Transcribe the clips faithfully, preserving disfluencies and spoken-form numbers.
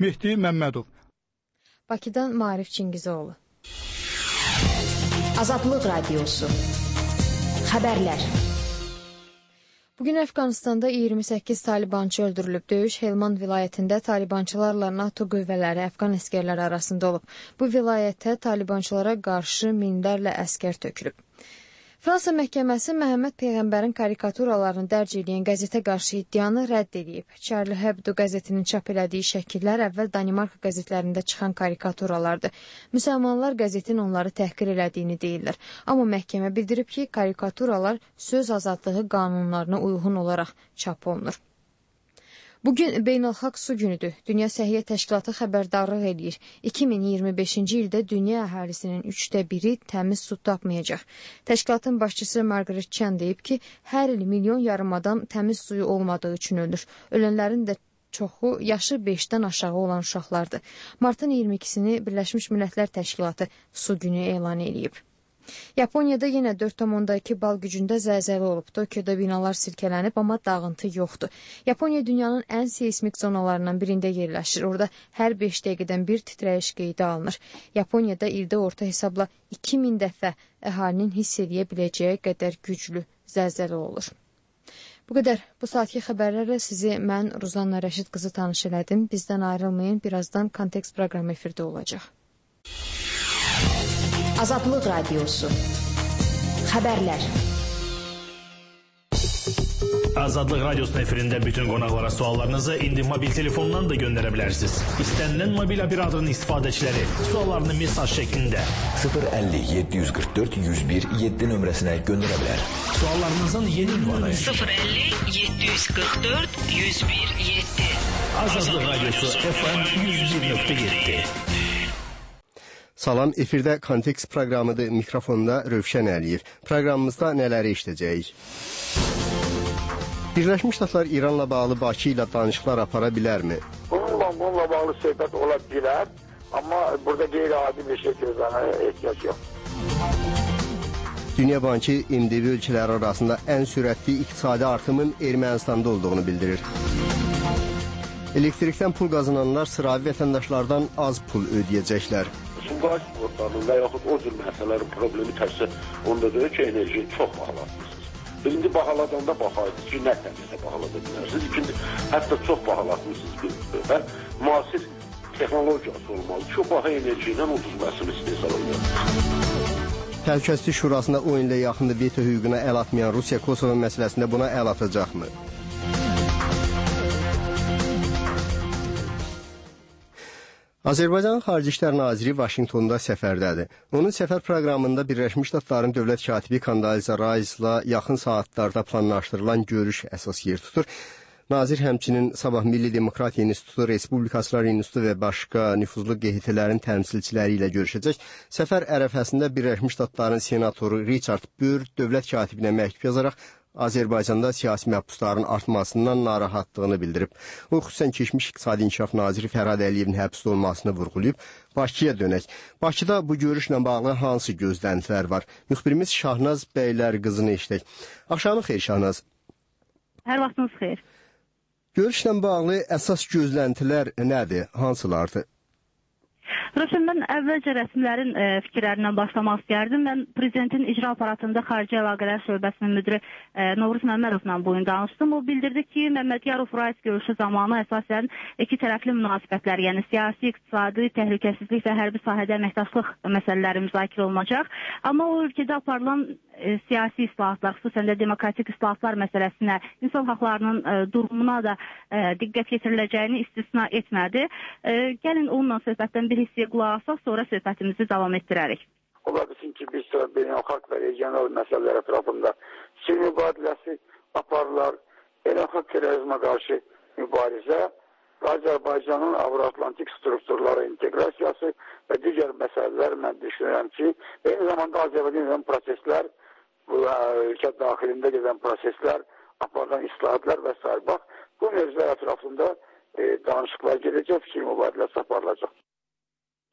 Mehdi Məmmədov. Bakıdan Maarif Çingizoğlu. Azadlıq Radiosu. Xəbərlər. Bugün Əfqanistanda iyirmi səkkiz talibançı öldürülüb. Döyüş Helmand vilayətində talibançılarla NATO qüvvələri, Əfqan əsgərləri arasında olub. Bu vilayətə talibançılara qarşı minlərlə əskər tökülüb. Fransa məhkəməsi Məhəmməd Peyğəmbərin karikaturalarını dərc edən qəzetə qarşı iddianı rədd edib. Charlie Hebdo qəzetinin çap elədiyi şəkillər əvvəl Danimarka qəzetlərində çıxan karikaturalardır. Müsəlmanlar qəzetin onları təhqir elədiyini deyirlər. Amma məhkəmə bildirib ki, karikaturalar söz azadlığı qanunlarına uyğun olaraq çap olunur. Bugün Beynəlxalq Su Günüdür. Dünya Səhiyyə Təşkilatı xəbərdarlıq edir. iki min iyirmi beşinci ildə dünya əhalisinin üçdə biri təmiz su tapmayacaq. Təşkilatın başçısı Margaret Chan deyib ki, hər il milyon yarım adam təmiz suyu olmadığı üçün ölür. Ölənlərin də çoxu yaşı beşdən aşağı olan uşaqlardır. Martın iyirmi ikisini Birləşmiş Millətlər Təşkilatı Su Günü elan edib. Yaponiyada yenə dörd tam iki bal gücündə zəlzələ olub. Tokyoda binalar silkələnib, amma dağıntı yoxdur. Yaponiya dünyanın ən seismik zonalarından birində yerləşir. Orada hər beş dəqiqədən bir titrəyiş qeydə alınır. Yaponiyada ildə orta hesabla iki min dəfə əhalinin hiss edə biləcəyi qədər güclü zəlzələ olur. Bu qədər. Bu saatki xəbərlərlə sizi mən Ruzanna Rəşid qızı tanış elədim. Bizdən ayrılmayın. Birazdan Kontekst proqramı efirdə olacaq. Azadlıq Radiosu. Xəbərlər. Azadlıq Radiosunun efirində bütün qonaqlara suallarınızı indi mobil telefondan da göndərə bilərsiniz. İstənilən mobil operatorun istifadəçiləri suallarını mesaj şəklində sıfır əlli yeddi yüz qırx dörd yüz bir yeddi nömrəsinə göndərə bilər. Suallarınızın yeni ünvanı sıfır əlli yeddi yüz qırx dörd yüz bir yeddi. Azadlıq Radiosu F M yüz bir nöqtə yeddi. Salam, efirdə Kontekst proqramıdır. Mikrofonda Rövşən Əliyev. Proqramımızda nələri işləyəcəyik? Birləşmiş Ştatlar İranla bağlı Bakı ilə danışıqlar apara bilərmi? Bununla, bununla bağlı söhbət ola bilər, amma burada qeyri-adi bir şey gözləməyə ehtiyac yox. Dünya Bankı M D B ölkələri arasında ən sürətli iqtisadi artımın Ermənistanda olduğunu bildirir. Elektrikdən pul qazananlar sıravi vətəndaşlardan az pul ödəyəcəklər. Sumqayıt sportlarının və yaxud o cür məsələlərin problemi təkcə onda deyil ki, enerjini çox bahalatmışsınız. Birinci bahaladanda baxaydınız ki, nə təmiyyədə bahalada bilərsiniz. İkinci, hətta çox bahalatmışsınız. Və müasir texnologiyası olmalı. Çox baha enerji ilə ucuz məhsul istehsal edir. Təhlükəsizlik Şurasında o ilə yaxında veto hüququna əl atmayan Rusiya Kosovo məsələsində buna əl atacaqmı? Azərbaycanın Xarici İşlər Naziri Vaşinqtonda səfərdədir. Onun səfər proqramında Birləşmiş Ştatların dövlət katibi Kondoliza Rice'la yaxın saatlarda planlaşdırılan görüş əsas yer tutur. Nazir həmçinin sabah Milli Demokratiya İnstitutu, Respublikaçılar İnstitutu və başqa nüfuzlu Q H T-lərin təmsilçiləri ilə görüşəcək. Səfər ərəfəsində Birləşmiş Ştatların senatoru Richard Burr dövlət katibinə məktub yazaraq Azərbaycanda siyasi məhbusların artmasından narahatlığını bildirib. O, xüsusən keçmiş İqtisadi İnkişaf Naziri Fərhad Əliyevin həbsdə olmasını vurğulayıb. Bakıya dönək. Bakıda bu görüşlə bağlı hansı gözləntilər var? Müxbirimiz Şahnaz Bəylər qızını eşitək. Axşamın xeyir Şahnaz. Hər vaxtınız xeyir. Görüşlə bağlı əsas gözləntilər nədir? Hansılardır? Rövşən, mən əvvəlcə rəsmilərin e, fikirlərindən başlamaq istəyərdim. Mən prezidentin icra aparatında Xarici Əlaqələr Şöbəsinin müdiri e, Novruz Məmmədovla bugün danışdım. O bildirdi ki, Məmmədiyarov Rice görüşü zamanı əsasən iki tərəfli münasibətlər, yəni siyasi, iqtisadi, təhlükəsizlik və hərbi sahədə əməkdaşlıq məsələləri müzakirə olunacaq. Amma o ölkədə aparılan e, siyasi islahatlar, xüsusən də demokratik islahatlar məsələsinə, insan haqlarının e, durumuna da e, diqqət yetiriləcəyini istisna etmədi. E, gəlin onunla söhbətdən bir hissiyə qulaq asaq, sonra söhbətimizi davam etdirərik. Ola bilsin ki, bir sıra beynəlxalq və regional məsələlər ətrafında sülh mübadiləsi aparılar, beynəlxalq terrorizmə qarşı mübarizə, Azərbaycanın Avro-Atlantik strukturları inteqrasiyası və digər məsələlər mən düşünürəm ki, eyni zamanda Azərbaycan proseslər, bu ölkə daxilində gedən proseslər, aparılan islahatlar və s. Bax, bu mövzular ətrafında e, danışıqlar gedəcək, fikir mübadiləsi aparılacaq.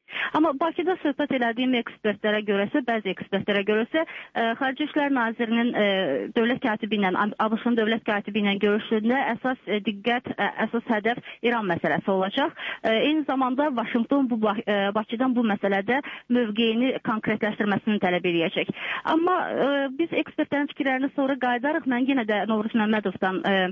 Amma Bakıda söhbət elədiyim ekspertlərə görəsə, bəzi ekspertlərə görəsə, ə, Xarici İşlər Nazirinin ə, dövlət katibi ilə, ABŞ-ın dövlət katibi ilə görüşündə əsas ə, diqqət, ə, əsas hədəf İran məsələsi olacaq. Ə, eyni zamanda Vaşinqton bu ə, Bakıdan bu məsələdə mövqeyini konkretləşdirməsini tələb edəcək. Amma ə, biz ekspertlərin fikirlərini sonra qayıdarıq. Mən yenə də Novruz Məmmədovdan ə,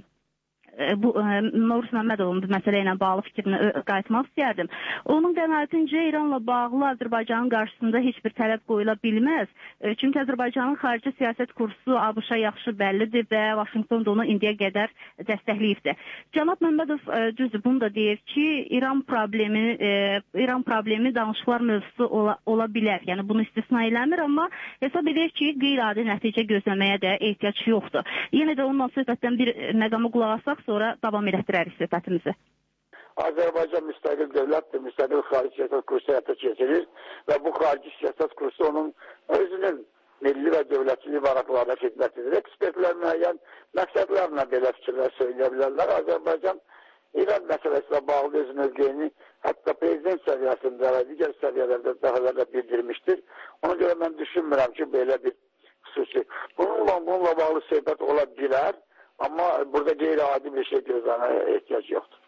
bu Novruz Məmmədovun bu məsələ ilə bağlı fikrini qayıtmaq istəyərdim. Onun qənaətincə İranla bağlı Azərbaycanın qarşısında heç bir tələb qoyula bilməz. Çünki Azərbaycanın xarici siyasət kursu ABŞ-a yaxşı bəllidir və Vaşinqton da onu indiyə qədər dəstəkləyibdir. Cənab Məmmədov düzdür, bunu da deyir ki, İran problemi İran problemi danışıqlar mövzusu ola, ola bilər. Yəni bunu istisna eləmir, amma hesab edir ki, qeyri-adi nəticə gözləməyə də ehtiyac yoxdur. Yenə də onunla söhbətdən bir məqama qulaq asaq, sonra davam elətdirərik söhbətimizi. Azərbaycan müstəqil dövlətdir, müstəqil xarici siyasət kursu həyata keçirir və bu xarici siyasət kursu onun özünün milli və dövlətçilik maraqlarına xidmət edir. Ekspertlər müəyyən məqsədlərlə belə fikirlər söyləyə bilərlər. Azərbaycan İran məsələsinə bağlı öz mövqeyini hətta prezident səviyyəsində və digər səviyyələrdə dəfələrlə bildirmişdir. Ona görə mən düşünmürəm ki, belə bir xüsusi. Bununla, bununla bağlı söhbət ola bilər. Amma burada qeyri-adi bir şey gözləməyə ehtiyac yoxdur.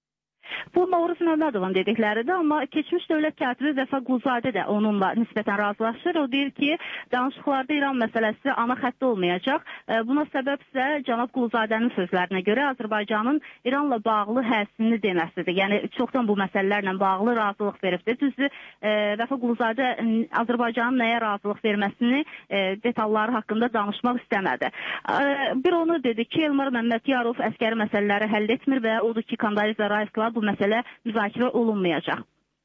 Bu Novruz Məmmədovun dedikləridir, amma keçmiş dövlət katibi Vəfa Quluzadə də onunla nisbətən razılaşır. O deyir ki, danışıqlarda İran məsələsi ana xəttdə olmayacaq. Buna səbəb isə cənab Quluzadənin sözlərinə görə Azərbaycanın İranla bağlı həsini deməsidir. Yəni çoxdan bu məsələlərlə bağlı razılıq veribdir. Düzdür, Vəfa Quluzadə Azərbaycanın nəyə razılıq verməsini detalları haqqında danışmaq istəmədi. Bir onu dedi ki, Elmar Məmmədiyarov əskəri məsələləri həll etmir və odur ki, Kandaliza Rais'la bu məsələ müzakirə olunmayacaq.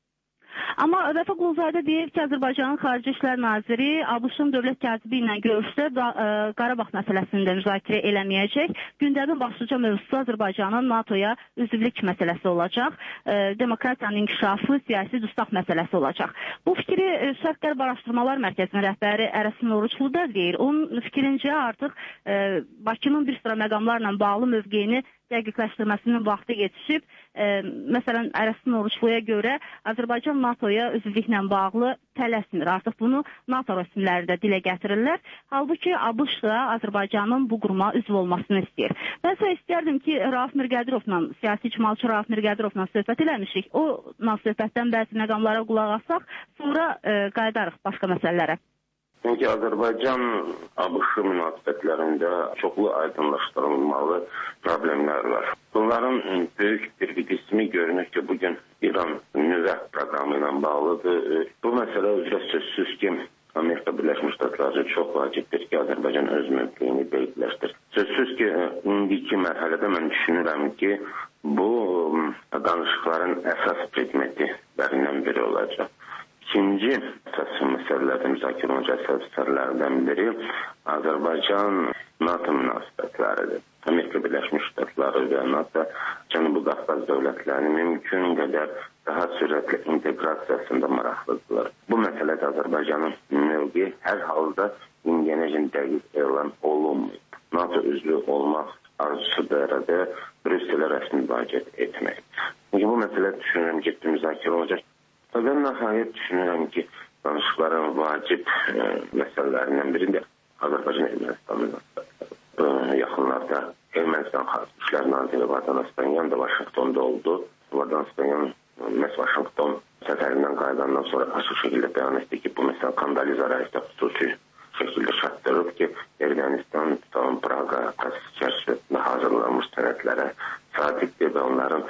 Amma Vəfa Quluzadə deyir ki, Azərbaycanın Xarici İşlər Naziri ABŞ-ın dövlət katibi ilə görüşdə Qarabağ məsələsini də müzakirə eləməyəcək. Gündəmin başlıca mövzusu Azərbaycanın NATOya üzvlük məsələsi olacaq. Demokratiyanın inkişafı, siyasi dustaq məsələsi olacaq. Bu fikri Şərq-Qərb Araşdırmalar Mərkəzinin rəhbəri Ərəsin Oruçlu da deyir. Onun fikrincə artıq Bakının bir sıra məqamlarla bağlı mövqeyini dəqiqləşdirməsinin vaxtı yetişib. E, məsələn, Ərəsin Oruçluya görə Azərbaycan NATOya üzvlüklə bağlı tələsmir. Artıq bunu NATO rəsmiləri də dilə gətirirlər. Halbuki ABŞ da Azərbaycanın bu quruma üzv olmasını istəyir. Mən isə istərdim ki, Rauf Mirqədirovla, siyasi icmalçı Rauf Mirqədirovla söhbət eləmişik. O söhbətdən bəzi məqamlara qulaq asaq, sonra e, qayıdarıq başqa məsələlərə. Çünki Azərbaycan ABŞ münasibətlərində çoxlu aydınlaşdırılmalı problemlər var. Bunların böyük bir qismi görünür ki, bugün İran nüvə proqramı ilə bağlıdır. Bu məsələ üzrə sözsüz ki, Amerika Birləşmiş Ştatları çox vacibdir ki, Azərbaycan öz mövqeyini dəqiqləşdir. Sözsüz ki, indiki mərhələdə mən düşünürəm ki, bu danışıqların əsas predmetilərindən biri olacaq. İkinci əsas məsələlərdən müzakirə olunacaq məsələlərdən biri Azərbaycan NATO münasibətləridir. Amerika Birləşmiş Ştatları və NATO Cənubi Qafqaz dövlətlərinin mümkün qədər daha sürətli inteqrasiyasında maraqlıdırlar. Bu məsələdə Azərbaycanın mövqeyi hər halda indiyənəcən dəqiq elan olunmayıb. NATO üzvü olmaq arzusu barədə Brüsselə rəsmi müraciət etmək. Bu məsələ düşünürəm ki, müzakirə olacaq. Və nəhayət düşünürəm ki, danışıqların vacib e, məsələlərindən birində Azərbaycan Ermənistan münasibətləri. Yaxınlarda Ermənistan Xarici İşlər Naziri Vardan Aspanyan da Vaşinqtonda oldu. Vardan Aspanyan məhz Vaşinqton səfərindən qayıdandan sonra açıq şəkildə bəyan etdi ki, bu məsələ Kandaliza Rais'də xüsusi şəkildə çatdırıb ki, Ermənistan tam Praqa prosesi çərçivəsində hazırlanmış sənədlərə sadiqdir və onların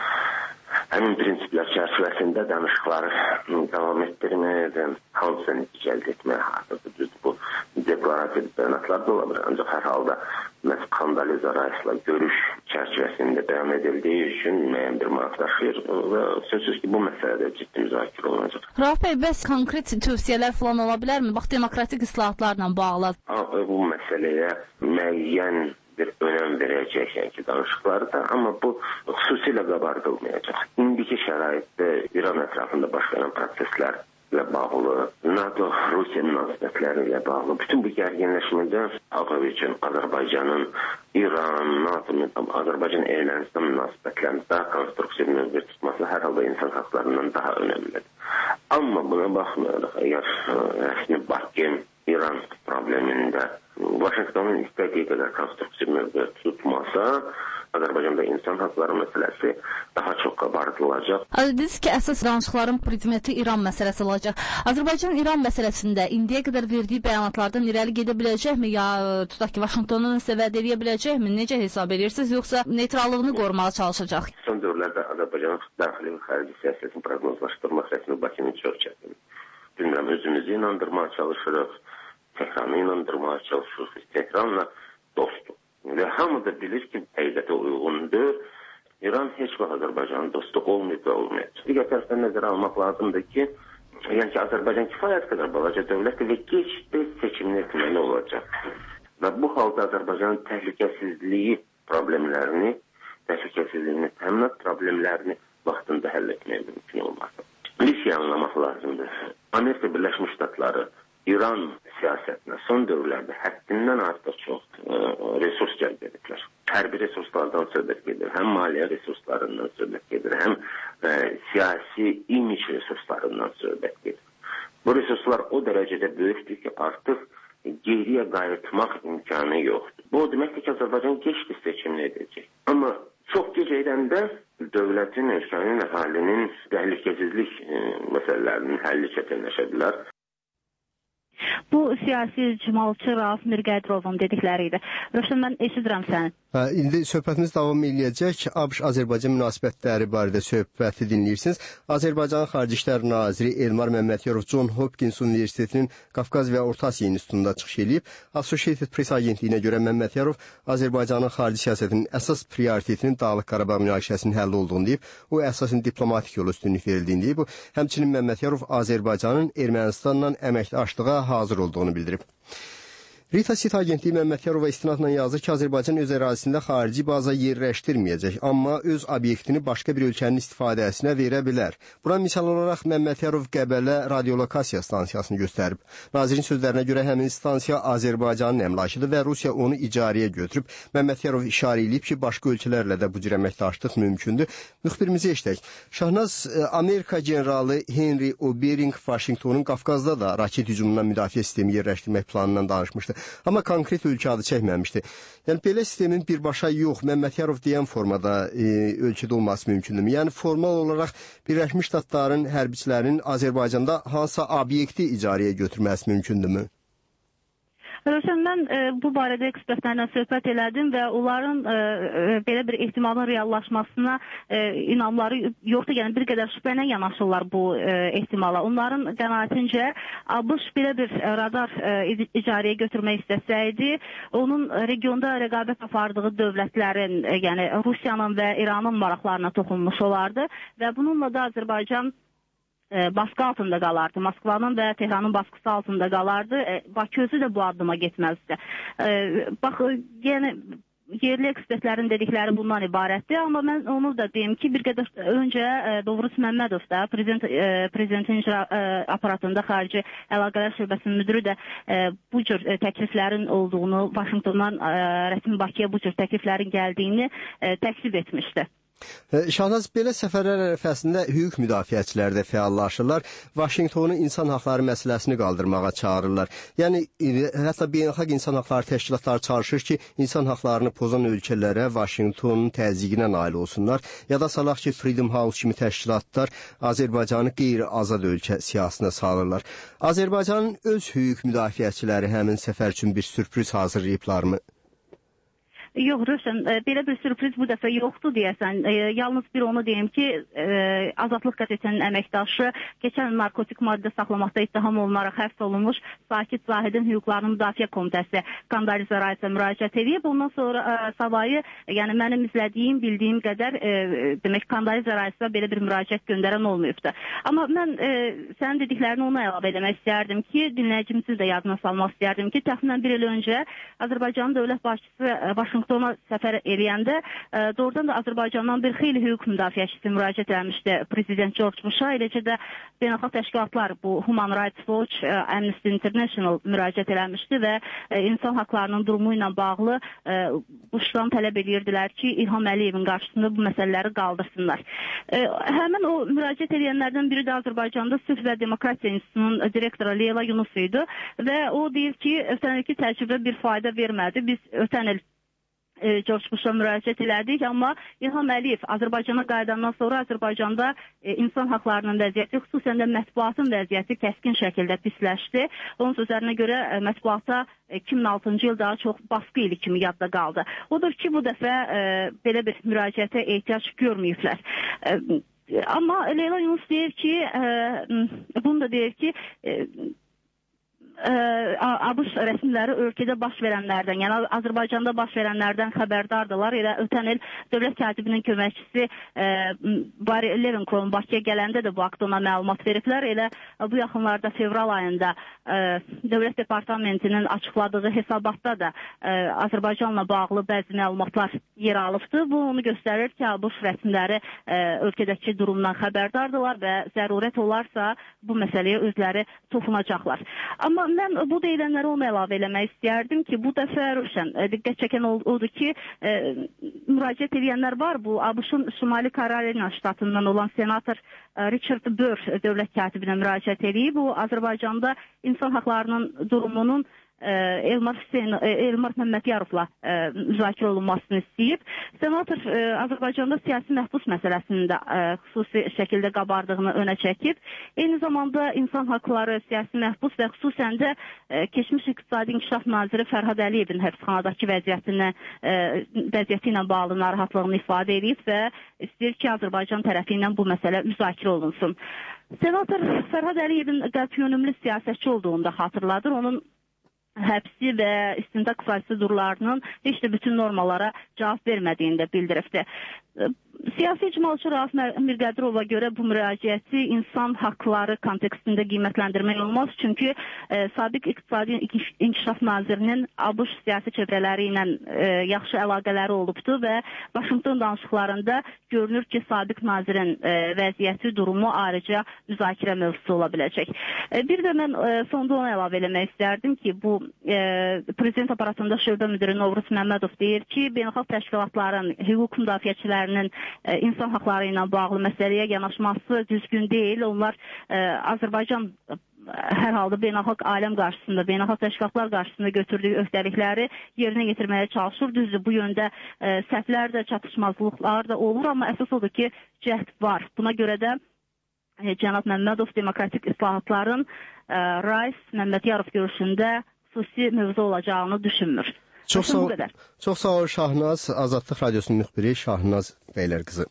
həmin prinsiplər çərçivəsində danışıqları davam etdirməyə hansı nəticə əldə etməyə hazırdır. Düzdür, bu deklarativ bəyanatlar da ola bilər. Ancaq hər halda məhz Kandaliza Rais'la görüş çərçivəsində bəyan edildiyi üçün müəyyən bir maraq daşıyır və sözsüz ki, bu məsələdə ciddi müzakirə olunacaq. Rauf bəy, bəs konkret tövsiyələr falan ola bilərmi? Bax, demokratik islahatlarla bağlı. Bu məsələyə müəyyən bir önəm verəcək yəni danışıqlarda, amma bu xüsusilə qabardılmayacaq. İndiki şəraitdə İran ətrafında baş verən proseslər ilə bağlı, NATO-Rusiya münasibətləri ilə bağlı, bütün bu gərginləşmədə üçün Azərbaycanın İran, NATO, Azərbaycan Ermənistan münasibətlərinin daha konstruktiv mövqe tutması hər halda insan haqlarından daha önəmlidir. Amma buna baxmayaraq, əgər rəsmi Bakı İran problemində Vaşinqtonun istədiyi qədər konstruktiv mövqe tutmasa, Azərbaycanda insan haqları məsələsi daha çox qabartılacaq. Dediniz ki, əsas danışıqların predmeti İran məsələsi olacaq. Azərbaycan İran məsələsində indiyə qədər verdiyi bəyanatlardan irəli gedə biləcəkmi? Ya tutaq ki, Vaşinqtonun nəsə vəd edə biləcəkmi? Necə hesab edirsiniz? Yoxsa neytrallığını qorumağa çalışacaq? Son dövrlərdə Azərbaycanın daxili və xarici siyasətini proqnozlaşdırmaq rəsmi Bakının çox çətin. Bilmirəm, özümüzü inandırmağa çalışırıq, Tehranı inandırmağa çalışırıq. Tehranla dostdur. Və hamı da bilir ki, həqiqətə uyğundur. İran heç vaxt Azərbaycanın dostu olmayıb və olmayacaq. Digər tərəfdən nəzərə almaq lazımdır ki, yəni ki, Azərbaycan kifayət qədər balaca dövlətdir və gec-tez seçimini etməli olacaq. Və bu halda Azərbaycanın təhlükəsizliyi problemlərini, təhlükəsizliyini təminat problemlərini vaxtında həll etməyə mümkün olmaz. Bir şey anlamaq lazımdır. Amerika Birləşmiş Ştatları İran siyasətinə son dövrlərdə həddindən artıq çox ə, resurs cəlb ediblər. Hərbi resurslardan söhbət gedir, həm maliyyə resurslarından söhbət gedir, həm ə, siyasi imic resurslarından söhbət gedir. Bu resurslar o dərəcədə böyükdür ki, artıq geriyə qayıtmaq imkanı yoxdur. Bu deməkdir ki, Azərbaycan gec-tez seçimini edəcək. Amma çox gec edəndə dövlətin, ölkənin, əhalinin təhlükəsizlik ə, məsələlərinin həlli çətinləşə bilər. Bu siyasi icmalçı Rauf Mirqədrovun dedikləri idi. Rövşən, mən eşidirəm səni. Hə, indi söhbətimiz davam edəcək. ABŞ-Azərbaycan münasibətləri barədə söhbəti dinləyirsiniz. Azərbaycanın Xarici İşlər Naziri Elmar Məmmədiyarov John Hopkins Universitetinin Qafqaz və Orta Asiya İnstitutunda çıxış edib. Associated Press agentliyinə görə Məmmədiyarov Azərbaycanın xarici siyasətinin əsas prioritetinin Dağlıq Qarabağ münaqişəsinin həlli olduğunu deyib. O əsasən diplomatik yol üstünlük verildiyini deyib. Həmçinin Məmmədiyarov Azərbaycanın Ermənistanla əməkdaşlığa hazır olduğunu bildirib. Rita Sit agentliyi Məmmədiyarova istinadla yazır ki, Azərbaycan öz ərazisində xarici baza yerləşdirməyəcək, amma öz obyektini başqa bir ölkənin istifadəsinə verə bilər. Buna misal olaraq Məmmədiyarov Qəbələ radiolokasiya stansiyasını göstərib. Nazirin sözlərinə görə həmin stansiya Azərbaycanın əmlakıdır və Rusiya onu icarəyə götürüb. Məmmədiyarov işarə edib ki, başqa ölkələrlə də bu cür əməkdaşlıq mümkündür. Müxbirimizi eşitək. Şahnaz, Amerika generalı Henry Obering Vaşinqtonun Qafqazda da raket hücumundan müdafiə sistemi yerləşdirmək planından danışmışdı. Amma konkret ölkə adı çəkməmişdi. Yəni, belə sistemin birbaşa yox, Məmmədiyarov deyən formada e, ölkədə olması mümkündür. Yəni, formal olaraq Birləşmiş Ştatların hərbiçilərinin Azərbaycanda hansısa obyekti icarəyə götürməsi mümkündürmü? Rövşən, mən e, bu barədə ekspertlərlə söhbət elədim və onların e, e, belə bir ehtimalın reallaşmasına e, inamları yoxdur. Yəni bir qədər şübhə ilə yanaşırlar bu e, ehtimala. Onların qənaətincə ABŞ belə bir radar e, icarəyə götürmək istəsəydi, onun regionda rəqabət apardığı dövlətlərin, e, yəni Rusiyanın və İranın maraqlarına toxunmuş olardı və bununla da Azərbaycan baskı altında qalardı. Moskvanın və Tehranın baskısı altında qalardı. Bakı özü də bu addıma getməzdi. Bax, yəni yerli ekspertlərin dedikləri bundan ibarətdir. Amma mən onu da deyim ki, bir qədər öncə Novruz Məmmədov da prezident, prezidentin icra aparatında xarici əlaqələr şöbəsinin müdürü də bu cür təkliflərin olduğunu, Vaşinqtondan rəsmi Bakıya bu cür təkliflərin gəldiyini təklif etmişdi. Şahnaz, belə səfərlər ərəfəsində hüquq müdafiəçilər də fəallaşırlar. Vaşinqtonu insan haqları məsələsini qaldırmağa çağırırlar. Yəni, hətta beynəlxalq insan haqları təşkilatları çalışır ki, insan haqlarını pozan ölkələrə Vaşinqtonun təzyiqinə nail olsunlar. Ya da salaq ki, Freedom House kimi təşkilatlar Azərbaycanı qeyri-azad ölkə siyasına salırlar. Azərbaycanın öz hüquq müdafiəçiləri həmin səfər üçün bir sürpriz hazırlayıblarmı? Yox, Rövşən, belə bir sürpriz bu dəfə yoxdur deyəsən. E, yalnız bir onu deyim ki, e, Azadlıq qəzetinin əməkdaşı keçən narkotik maddə saxlamaqda ittiham olunaraq həbs olunmuş Sakit Zahidin Hüquqlarının Müdafiə Komitəsi Skandaliza Raisə müraciət edib. Ondan sonra e, savayı, yəni mənim izlədiyim, bildiyim qədər e, demək Skandaliza Raisə belə bir müraciət göndərən olmayıbdır. Amma mən e, sənin dediklərini ona əlavə eləmək istərdim ki, dinləyicimizi də yadına salmaq istərdim ki, təxminən bir il öncə Azərbaycanın dövlət başçısı Vaşinqton Vaşinqtona səfər eləyəndə doğrudan da Azərbaycandan bir xeyli hüquq müdafiəçisi müraciət etmişdi prezident George Bush-a, eləcə də beynəlxalq təşkilatlar, bu Human Rights Watch, Amnesty International müraciət eləmişdi və insan haqlarının durumu ilə bağlı Bush-dan tələb edirdilər ki, İlham Əliyevin qarşısında bu məsələləri qaldırsınlar. Həmin o müraciət edənlərdən biri də Azərbaycanda Sülh və Demokratiya İnstitutunun direktoru Leyla Yunus idi və o deyir ki, ötən ilki təcrübə bir fayda vermədi. Biz ötən il George Bush-a müraciət elədik, amma İlham Əliyev Azərbaycana qayıdandan sonra Azərbaycanda insan haqlarının vəziyyəti, xüsusən də mətbuatın vəziyyəti kəskin şəkildə pisləşdi. Onun sözlərinə görə mətbuata iki min altıncı il daha çox baskı ili kimi yadda qaldı. Odur ki, bu dəfə belə bir müraciətə ehtiyac görməyiblər. Amma Leyla Yunus deyir ki, bunu da deyir ki, ABŞ rəsmiləri ölkədə baş verənlərdən, yəni Azərbaycanda baş verənlərdən xəbərdardırlar. Elə ötən il dövlət katibinin köməkçisi Barry Levinson Bakıya gələndə də bu haqda ona məlumat veriblər. Elə bu yaxınlarda fevral ayında dövlət departamentinin açıqladığı hesabatda da Azərbaycanla bağlı bəzi məlumatlar yer alıbdır. Bu onu göstərir ki, ABŞ rəsmiləri ölkədəki durumdan xəbərdardırlar və zərurət olarsa bu məsələyə özləri toxunacaqlar. Amma mən bu deyilənləri onu əlavə eləmək istəyərdim ki, bu dəfə Ruşən diqqət çəkən odur ki, müraciət edənlər var. Bu ABŞ-ın Şimali Karolina ştatından olan senator Richard Burr dövlət katibinə müraciət edib. Bu Azərbaycanda insan haqlarının durumunun Elmar, Hüseyin, Elmar Məmmədiyarovla müzakirə olunmasını istəyib. Senator Azərbaycanda siyasi məhbus məsələsinin də xüsusi şəkildə qabardığını önə çəkib. Eyni zamanda insan haqları, siyasi məhbus və xüsusən də keçmiş iqtisadi inkişaf naziri Fərhad Əliyevin həbsxanadakı vəziyyətinə, vəziyyəti ilə bağlı narahatlığını ifadə edib və istəyir ki, Azərbaycan tərəfi ilə bu məsələ müzakirə olunsun. Senator Fərhad Əliyevin qətiyyönümlü siyasətçi olduğunu da xatırladır. Onun həbsi və istintaq prosedurlarının heç də bütün normalara cavab vermədiyini də bildiribdir. Siyasi icmalçı Rauf Mirqədirova görə bu müraciəti insan haqları kontekstində qiymətləndirmək olmaz. Çünki e, sabiq iqtisadi inkişaf nazirinin ABŞ siyasi çevrələri ilə e, yaxşı əlaqələri olubdur və Vaşinqton danışıqlarında görünür ki, sabiq nazirin e, vəziyyəti, durumu ayrıca müzakirə mövzusu ola biləcək. E, bir də mən e, sonda onu əlavə eləmək istərdim ki, bu e, prezident aparatında şöbə müdiri Novruz Məmmədov deyir ki, beynəlxalq təşkilatların, hüquq müdafiəçilərinin insan haqları ilə bağlı məsələyə yanaşması düzgün deyil. Onlar ə, Azərbaycan hər halda beynəlxalq aləm qarşısında, beynəlxalq təşkilatlar qarşısında götürdüyü öhdəlikləri yerinə yetirməyə çalışır. Düzdür, bu yöndə ə, səhvlər də, çatışmazlıqlar da olur, amma əsas odur ki, cəhd var. Buna görə də ə, cənab Məmmədov demokratik islahatların ə, Rais Məmmədiyarov görüşündə xüsusi mövzu olacağını düşünmür. Çox sağ, çox sağ ol Şahnaz, Azadlıq Radiosunun müxbiri Şahnaz Bəylər qızı.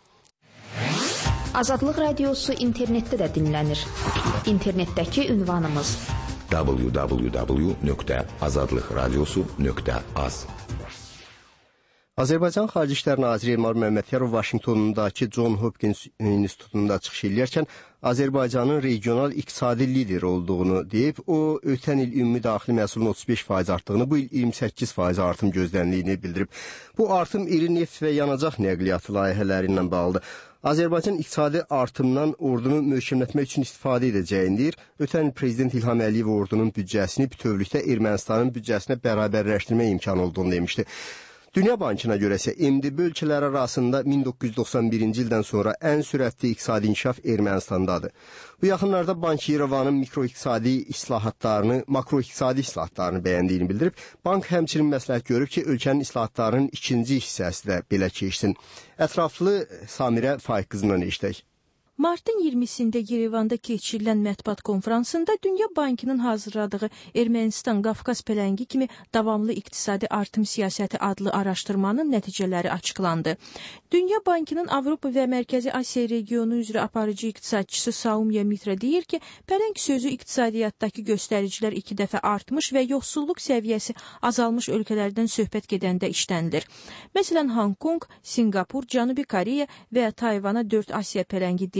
Azadlıq Radiosu internetdə də dinlənir. İnternetdəki ünvanımız w w w nöqtə azadlıq radiosu nöqtə az. Azərbaycan Xarici İşlər Naziri Elmar Məmmədiyarov Vaşinqtonundakı John Hopkins İnstitutunda çıxış eləyərkən Azərbaycanın regional iqtisadi lider olduğunu deyib, o ötən il ümumi daxili məhsulun otuz beş faiz artdığını, bu il iyirmi səkkiz faiz artım gözləniliyini bildirib. Bu artım iri neft və yanacaq nəqliyyatı layihələri ilə bağlıdır. Azərbaycan iqtisadi artımdan ordunu möhkəmlətmək üçün istifadə edəcəyini deyir. Ötən il Prezident İlham Əliyev ordunun büdcəsini bütövlükdə Ermənistanın büdcəsinə bərabərləşdirmə imkanı olduğunu demişdi. Dünya Bankına görə isə M D B ölkələri arasında min doqquz yüz doxsan birinci ildən sonra ən sürətli iqtisadi inkişaf Ermənistandadır. Bu yaxınlarda Bank İrəvanın mikroiqtisadi islahatlarını, makroiqtisadi islahatlarını bəyəndiyini bildirib. Bank həmçinin məsləhət görüb ki, ölkənin islahatlarının ikinci hissəsi də belə keçsin. Ətraflı Samirə Faiq qızından eşitək. Martın iyirmisində Yerevanda keçirilən mətbuat konfransında Dünya Bankının hazırladığı Ermənistan Qafqaz pələngi kimi davamlı iqtisadi artım siyasəti adlı araşdırmanın nəticələri açıqlandı. Dünya Bankının Avropa və Mərkəzi Asiya regionu üzrə aparıcı iqtisadçısı Saumya Mitra deyir ki, pələng sözü iqtisadiyyatdakı göstəricilər iki dəfə artmış və yoxsulluq səviyyəsi azalmış ölkələrdən söhbət gedəndə işlənilir. Məsələn, Hong Kong, Singapur, Cənubi Koreya və Tayvana dörd Asiya pələngi deyil.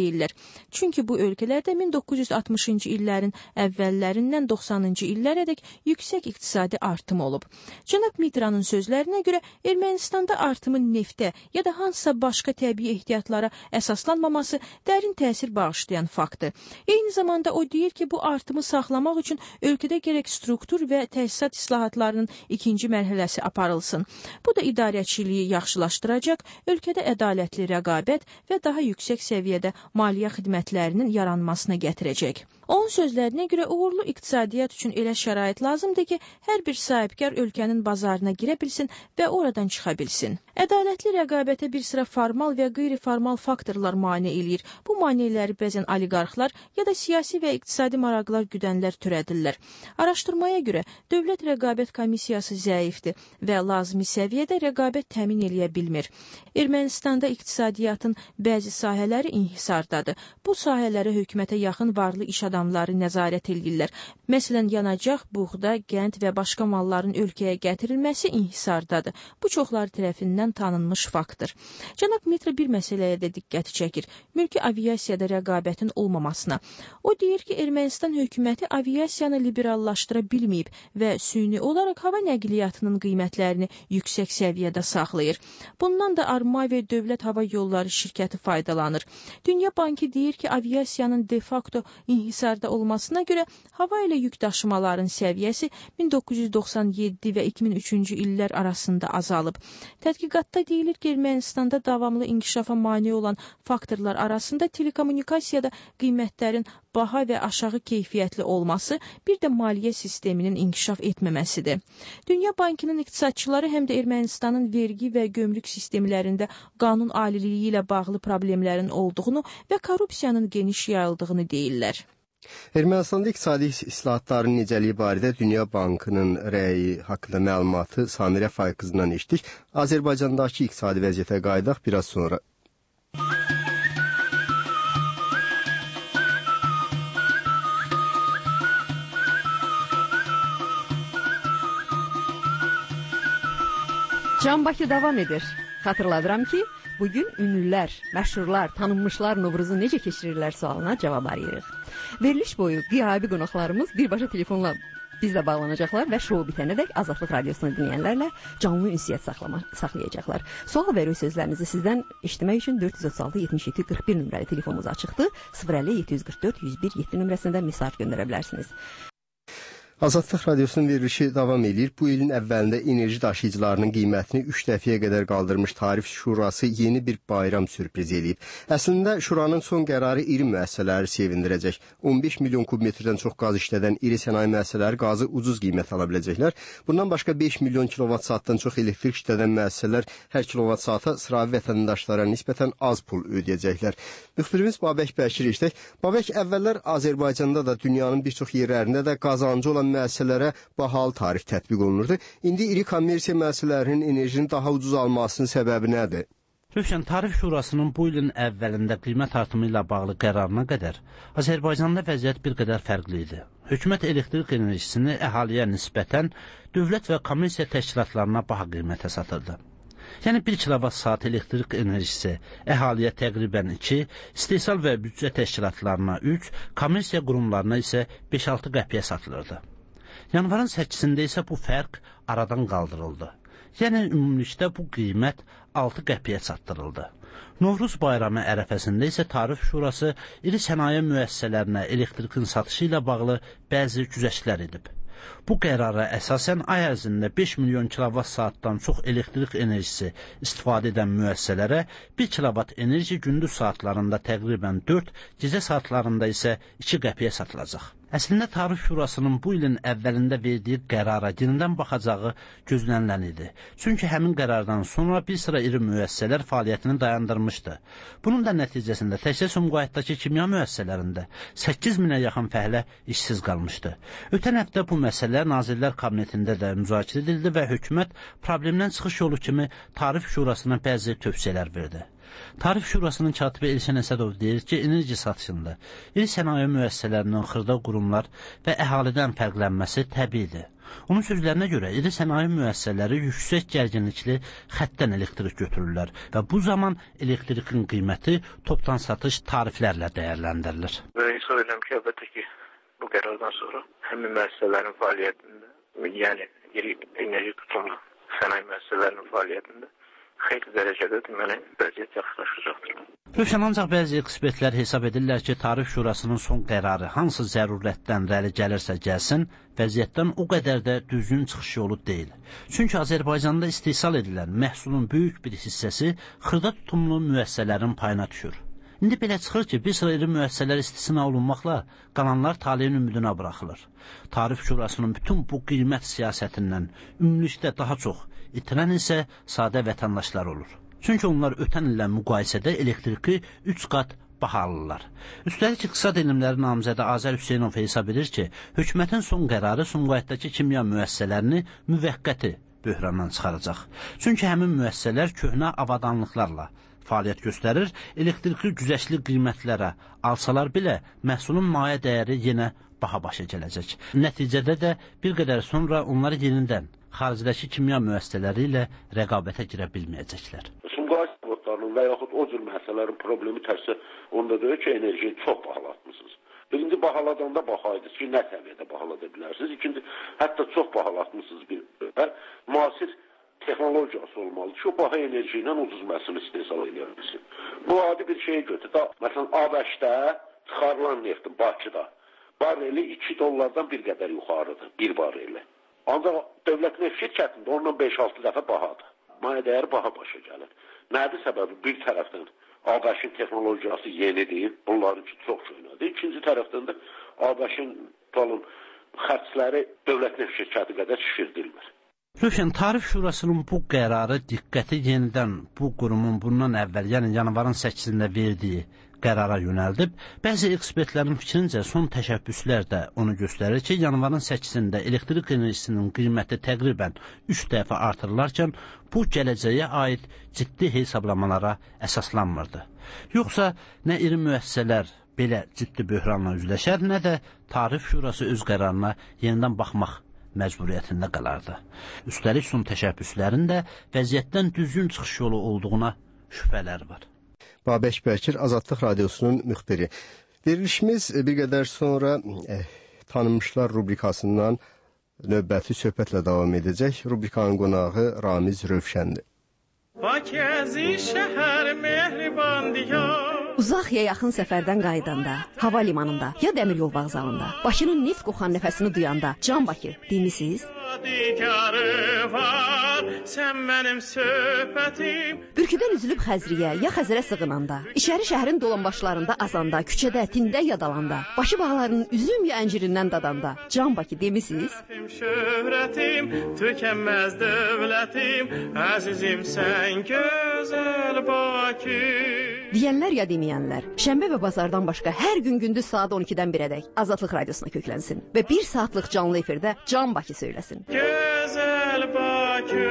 deyirlər. Çünki bu ölkələrdə min doqquz yüz altmışıncı illərin əvvəllərindən doxsanıncı illərədək yüksək iqtisadi artım olub. Cənab Mitranın sözlərinə görə Ermənistanda artımın neftə ya da hansısa başqa təbii ehtiyatlara əsaslanmaması dərin təsir bağışlayan faktdır. Eyni zamanda o deyir ki, bu artımı saxlamaq üçün ölkədə gərək struktur və təsisat islahatlarının ikinci mərhələsi aparılsın. Bu da idarəçiliyi yaxşılaşdıracaq, ölkədə ədalətli rəqabət və daha yüksək səviyyədə maliyyə xidmətlərinin yaranmasına gətirəcək. Onun sözlərinə görə uğurlu iqtisadiyyat üçün elə şərait lazımdır ki, hər bir sahibkar ölkənin bazarına girə bilsin və oradan çıxa bilsin. Ədalətli rəqabətə bir sıra formal və qeyri-formal faktorlar mane eləyir. Bu maneələri bəzən oliqarxlar ya da siyasi və iqtisadi maraqlar güdənlər törədirlər. Araşdırmaya görə Dövlət Rəqabət Komissiyası zəifdir və lazımi səviyyədə rəqabət təmin eləyə bilmir. Ermənistanda iqtisadiyyatın bəzi sahələri inhisardadır. Bu sahələrə hökumətə yaxın varlı iş adamları nəzarət edirlər. Məsələn, yanacaq, buğda, qənd və başqa malların ölkəyə gətirilməsi inhisardadır. Bu çoxları tərəfindən tanınmış faktdır. Cənab Mitra bir məsələyə də diqqəti çəkir. Mülki aviasiyada rəqabətin olmamasına. O deyir ki, Ermənistan hökuməti aviasiyanı liberallaşdıra bilməyib və süni olaraq hava nəqliyyatının qiymətlərini yüksək səviyyədə saxlayır. Bundan da Arma və Dövlət Hava Yolları şirkəti faydalanır. Dünya Bankı deyir ki, aviasiyanın de facto inhisarda olmasına görə hava ilə yük daşımaların səviyyəsi min doqquz yüz doxsan yeddi və iki min üçüncü illər arasında azalıb. Tədqiqatda deyilir ki, Ermənistanda davamlı inkişafa mane olan faktorlar arasında telekommunikasiyada qiymətlərin baha və aşağı keyfiyyətli olması, bir də maliyyə sisteminin inkişaf etməməsidir. Dünya Bankının iqtisadçıları həm də Ermənistanın vergi və gömrük sistemlərində qanun aliliyi ilə bağlı problemlərin olduğunu və korrupsiyanın geniş yayıldığını deyirlər. Ermənistanda iqtisadi islahatların necəliyi barədə Dünya Bankının rəyi haqqında məlumatı Samirə Faykızından eşitdik. Azərbaycandakı iqtisadi vəziyyətə qayıdaq biraz sonra. Can Bakı davam edir. Xatırladıram ki, bugün ünlülər, məşhurlar, tanınmışlar Novruzu necə keçirirlər sualına cavab arayırıq. Veriliş boyu qiyabi qonaqlarımız birbaşa telefonla bizlə bağlanacaqlar və şou bitənədək Azadlıq Radiosunu dinləyənlərlə canlı ünsiyyət saxlama, saxlayacaqlar. Sual və röy sözlərinizi sizdən eşitmək üçün dörd yüz otuz altı yetmiş yeddi qırx bir nömrəli telefonumuz açıqdır. sıfır əlli yeddi yüz qırx dörd yüz bir yeddi nömrəsində mesaj göndərə bilərsiniz. Azadlıq Radiosunun verilişi davam edir. Bu ilin əvvəlində enerji daşıyıcılarının qiymətini üç dəfəyə qədər qaldırmış Tarif Şurası yeni bir bayram sürpriz eləyib. Əslində Şuranın son qərarı iri müəssisələri sevindirəcək. on beş milyon kubmetrdən çox qaz işlədən iri sənaye müəssisələri qazı ucuz qiymət ala biləcəklər. Bundan başqa beş milyon kilovat saatdan çox elektrik işlədən müəssisələr hər kilovat saata sıravi vətəndaşlara nisbətən az pul ödəyəcəklər. Müxbirimiz Babək Bəşir işlək. Babək, əvvəllər Azərbaycanda da dünyanın bir çox yerlərində də qazancı olan müəssisələrə bahalı tarif tətbiq olunurdu. İndi iri kommersiya müəssisələrinin enerjini daha ucuz almasının səbəbi nədir? Rövşən, Tarif Şurasının bu ilin əvvəlində qiymət artımı ilə bağlı qərarına qədər Azərbaycanda vəziyyət bir qədər fərqli idi. Hökumət elektrik enerjisini əhaliyə nisbətən dövlət və kommersiya təşkilatlarına baha qiymətə satırdı. Yəni bir kilovat saat elektrik enerjisi əhaliyə təqribən iki, istehsal və büdcə təşkilatlarına üç, kommersiya qurumlarına isə beş altı qəpiyə satılırdı. Yanvarın səkkizində isə bu fərq aradan qaldırıldı. Yəni ümumilikdə bu qiymət altı qəpiyə çatdırıldı. Novruz bayramı ərəfəsində isə Tarif Şurası iri sənaye müəssisələrinə elektrikin satışı ilə bağlı bəzi güzəştlər edib. Bu qərara əsasən ay ərzində beş milyon kilovat saatdan çox elektrik enerjisi istifadə edən müəssisələrə bir kilovat enerji gündüz saatlarında təqribən dörd, gecə saatlarında isə iki qəpiyə satılacaq. Əslində Tarif Şurasının bu ilin əvvəlində verdiyi qərara yenidən baxacağı gözlənilən idi. Çünki həmin qərardan sonra bir sıra iri müəssisələr fəaliyyətini dayandırmışdı. Bunun da nəticəsində təkcə Sumqayıtdakı kimya müəssisələrində səkkiz minə yaxın fəhlə işsiz qalmışdı. Ötən həftə bu məsələ Nazirlər Kabinetində də müzakirə edildi və hökumət problemdən çıxış yolu kimi Tarif Şurasına bəzi tövsiyələr verdi. Tarif Şurasının katibi Elşən Əsədov deyir ki, enerji satışında iri sənaye müəssisələrinin xırda qurumlar və əhalidən fərqlənməsi təbiidir. Onun sözlərinə görə iri sənaye müəssisələri yüksək gərginlikli xəttdən elektrik götürürlər və bu zaman elektrikin qiyməti topdan satış tariflərlə dəyərləndirilir. Və hesab edirəm ki, əlbəttə ki, bu qərardan sonra həmin müəssisələrin fəaliyyətində, yəni iri enerji tutumlu sənaye müəssisələrinin fəaliyyətində xeyli dərəcədə deməli vəziyyət yaxşılaşacaqdır. Rövşən, ancaq bəzi ekspertlər hesab edirlər ki, Tarif Şurasının son qərarı hansı zərurətdən rəli gəlirsə gəlsin, vəziyyətdən o qədər də düzgün çıxış yolu deyil. Çünki Azərbaycanda istehsal edilən məhsulun böyük bir hissəsi xırda tutumlu müəssisələrin payına düşür. İndi belə çıxır ki, bir sıra iri müəssisələr istisna olunmaqla qalanlar taleyin ümidinə buraxılır. Tarif Şurasının bütün bu qiymət siyasətindən ümumilikdə daha çox itirən isə sadə vətəndaşlar olur. Çünki onlar ötən illə müqayisədə elektriki üç qat baha alırlar. Üstəlik İqtisad Elmləri namizədi Azər Hüseynov hesab edir ki, hökumətin son qərarı Sumqayıtdakı kimya müəssisələrini müvəqqəti böhrandan çıxaracaq. Çünki həmin müəssisələr köhnə avadanlıqlarla fəaliyyət göstərir, elektriki güzəştli qiymətlərə alsalar belə məhsulun mayə dəyəri yenə baha başa gələcək. Nəticədə də bir qədər sonra onlar yenidən xaricdəki kimya müəssisələri ilə rəqabətə girə bilməyəcəklər. Sumqayıt zavodlarının və yaxud o cür müəssisələrin problemi təkcə onda deyil ki, enerjiyi çox bahalatmısınız. Birinci, bahaladanda baxaydınız ki, nə səviyyədə bahalada bilərsiniz. İkinci, hətta çox bahalatmısınız bir və müasir texnologiyası olmalı ki, o baha enerji ilə ucuz məhsul istehsal edə bilsin. Bu adi bir şeyi götür. Da, məsələn, ABŞ-də çıxarılan neftin Bakıda bareli iki dollardan bir qədər yuxarıdır, bir bareli. Ancaq dövlət neft şirkətində ondan beş altı dəfə bahadır. Maya dəyəri baha başa gəlir. Nədir səbəbi? Bir tərəfdən ABŞ-in texnologiyası yenidir, bunlarınki çox köhnədir. İkinci tərəfdən də ABŞ-in xərcləri dövlət neft şirkəti qədər şişirdilmir. Rövşən, Tarif Şurasının bu qərarı diqqəti yenidən bu qurumun bundan əvvəl, yəni yanvarın səkkizində verdiyi qərara yönəldib. Bəzi ekspertlərin fikrincə son təşəbbüslər də onu göstərir ki, yanvarın səkkizində elektrik enerjisinin qiyməti təqribən üç dəfə artırılarkən bu gələcəyə aid ciddi hesablamalara əsaslanmırdı. Yoxsa nə iri müəssisələr belə ciddi böhranla üzləşər, nə də Tarif Şurası öz qərarına yenidən baxmaq məcburiyyətində qalardı. Üstəlik son təşəbbüslərin də vəziyyətdən düzgün çıxış yolu olduğuna şübhələr var. Babək Bəkir, Azadlıq Radiosunun müxbiri. Verilişimiz bir qədər sonra eh, tanınmışlar rubrikasından növbəti söhbətlə davam edəcək. Rubrikanın qonağı Ramiz Rövşəndir. Bakəzi şəhər mehriban diyar. Uzaq ya yaxın səfərdən qayıdanda, hava limanında ya dəmir yol vağzalında, Bakının neft qoxan nəfəsini duyanda, Can Bakı demisiniz? Var, sən mənim söhbətim. Bürküdən üzülüb Xəzriyə ya Xəzərə sığınanda, içəri şəhərin dolanbaşlarında azanda, küçədə, tində yadalanda, Bakı bağlarının üzüm ya əncirindən dadanda, Can Bakı demisiniz? Şöhrətim, tükənməz dövlətim, əzizim sən gözəl Bakı. Deyənlər ya deməyənlər, şənbə və bazardan başqa hər gün gündüz saat on ikidən birədək Azadlıq Radiosuna köklənsin və bir saatlıq canlı efirdə Can Bakı söyləsin. Gözəl Bakı.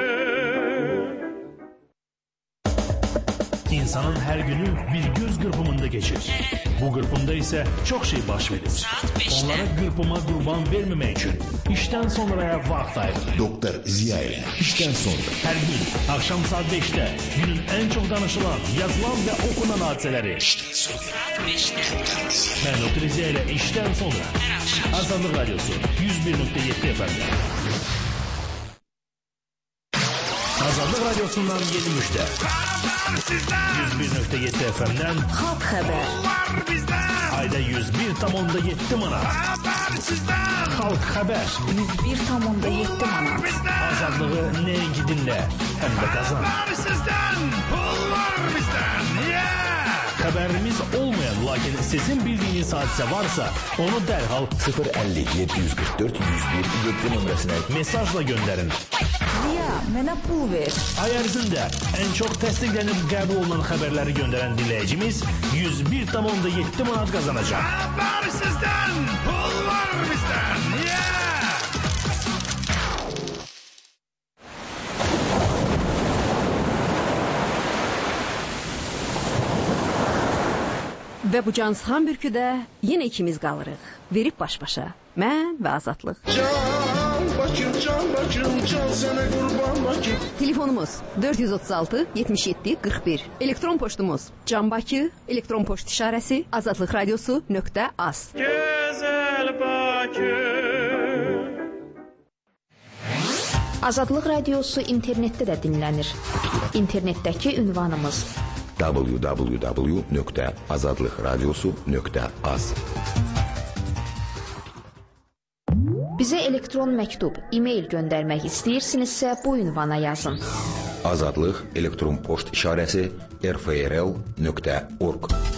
İnsanın hər günü bir göz qırpımında keçir. Bu qırpımda isə çox şey baş verir. Onlara qırpıma qurban verməmək üçün işdən sonraya vaxt ayırır. Doktor Ziya ilə işdən sonra. Hər gün axşam saat beşdə günün ən çox danışılan, yazılan və okunan hadisələri. İşdən sonra beşdə. Mən Doktor Ziya ilə işdən sonra. Azadlıq Radiosu yüz bir nöqtə yeddi F M-də. Azadlıq Radiosundan yeni müjdə. yüz bir nöqtə yeddi F M-dən Xalq xəbər. Ayda yüz bir tam onda yeddi manat. Xalq xəbər. yüz bir tam onda yeddi manat. Azadlığı nəinki dinlə, həm də qazan. Xəbərimiz olmayan, lakin sizin bildiyiniz hadisə varsa, onu dərhal sıfır əlli yeddi yüz qırx dörd yüz bir yeddi nömrəsinə mesajla göndərin. Ziya, mənə pul ver. Ay ərzində ən çox təsdiqlənib qəbul olunan xəbərləri göndərən dinləyicimiz yüz bir tam onda yeddi manat qazanacaq. Xəbər sizdən, pul var bizdən. Və bu cansıxan bürküdə yenə ikimiz qalırıq. Verib baş-başa. Mən və Azadlıq. Can can Bakım, can Bakım, can sənə qurban Bakım. Telefonumuz dörd yüz otuz altı yetmiş yeddi qırx bir. Elektron poçtumuz canbakı, elektron poçt işarəsi azadlıq radiosu nöqtə az. Gözəl Bakım. Azadlıq radiosu internetdə də dinlənir. İnternetdəki ünvanımız w w w nöqtə azadlıq radiosu nöqtə az. Bizə elektron məktub, e-mail göndərmək istəyirsinizsə bu ünvana yazın. Azadlıq elektron poçt işarəsi r f r l nöqtə org.